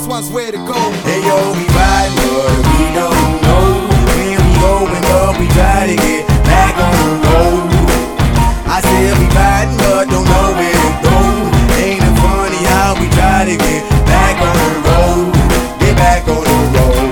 one's where to go. Hey yo, we riding, but we don't know where we going, but we try to get back on the road. I said we riding, but don't know where to go. Ain't it funny how we try to get back on the road, get back on the road.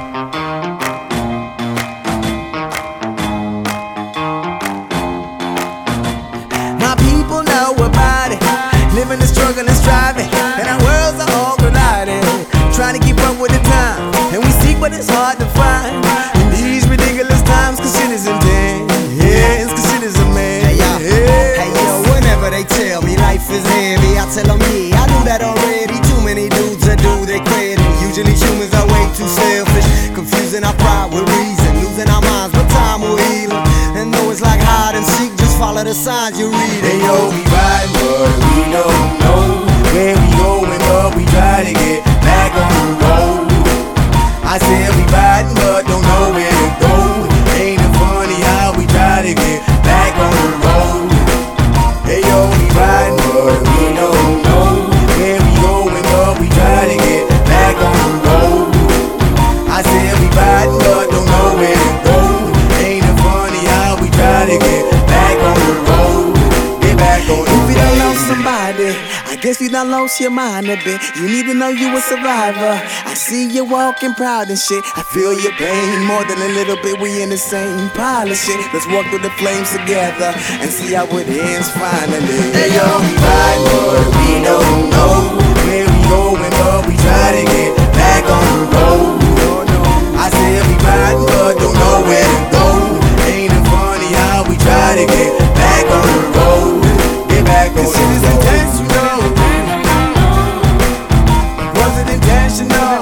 My people know about it, living the struggle and striving, and our worlds are all colliding, trying to keep up with the time, and we seek but it's hard to find in these ridiculous times, cause shit is intense, yes, cause shit is a man. Hey yo, whenever they tell me life is heavy, I tell them yeah, I knew that already. Too many dudes that do their credit. Usually humans are way too selfish, confusing our pride with reason, losing our minds, but time will heal 'em. And though it's like hide and seek, just follow the signs you read. Hey yo, we riding, but we don't know where we going, but we try to get back on the road. I said we riding, but don't know where to go. Ain't it funny how we try to get back on the road? Hey yo, we riding, but we don't know where we going, but we try to get back on the road. I said we riding, but don't know where to go. Ain't it funny how we try to get back on the road, get back on the road. If you don't love somebody, I guess you done lost your mind a bit. You need to know you a survivor. I see you walking proud and shit. I feel your pain more than a little bit. We in the same pile of shit. Let's walk through the flames together and see how it ends finally. Hey yo, we riding, but we don't know where we going, but we try to get back on the road. I said we riding, but don't know where to go. Ain't it funny how we try to get back on the road, get back on the road. This shit is intentional. Was it intentional?